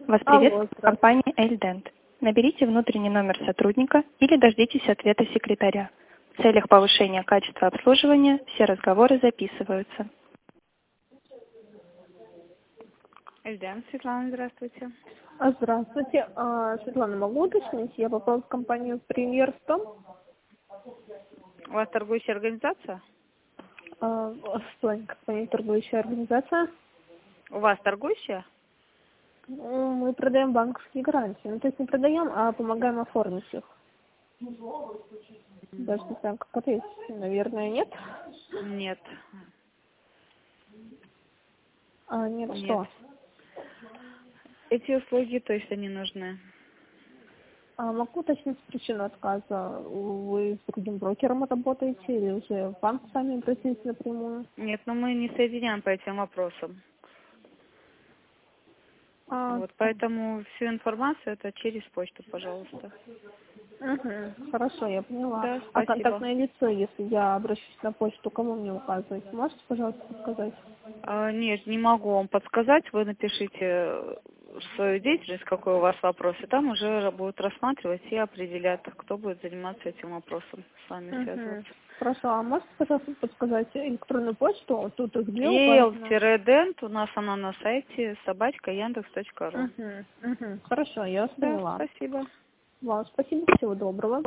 Вас Алло, приветствует компания Эльдент. Наберите внутренний номер сотрудника или дождитесь ответа секретаря. В целях повышения качества обслуживания все разговоры записываются. Эльдент, Светлана, здравствуйте. Здравствуйте. Светлана, могу уточнить? Я попала в компанию «Премьер Стом». У вас торгующая организация? Компания торгующая организация. У вас торгующая? Мы продаем банковские гарантии. Ну, то есть не продаем, а помогаем оформить их. Даже не знаю, как это есть. Наверное, нет? Нет. Нет, Нет. что? Эти услуги точно не нужны. Могу уточнить причину отказа? Вы с другим брокером работаете или уже в банк сами обратились напрямую? Нет, но мы не соединяем по этим вопросам. Вот, поэтому всю информацию это через почту, пожалуйста. Хорошо, я поняла. Да, А спасибо. контактное лицо, если я обращусь на почту, кому мне указывать? Можете, пожалуйста, подсказать? Нет, не могу вам подсказать. Вы напишите свою деятельность, какой у вас вопрос, и там уже будут рассматривать и определять, кто будет заниматься этим вопросом, с вами связываться. Хорошо, а можете, пожалуйста, подсказать электронную почту? Тут их две указано. EL-Dent, у нас она на сайте собачка.яндекс.ру. Хорошо, я вас Да, поняла. спасибо. Вам спасибо, всего доброго.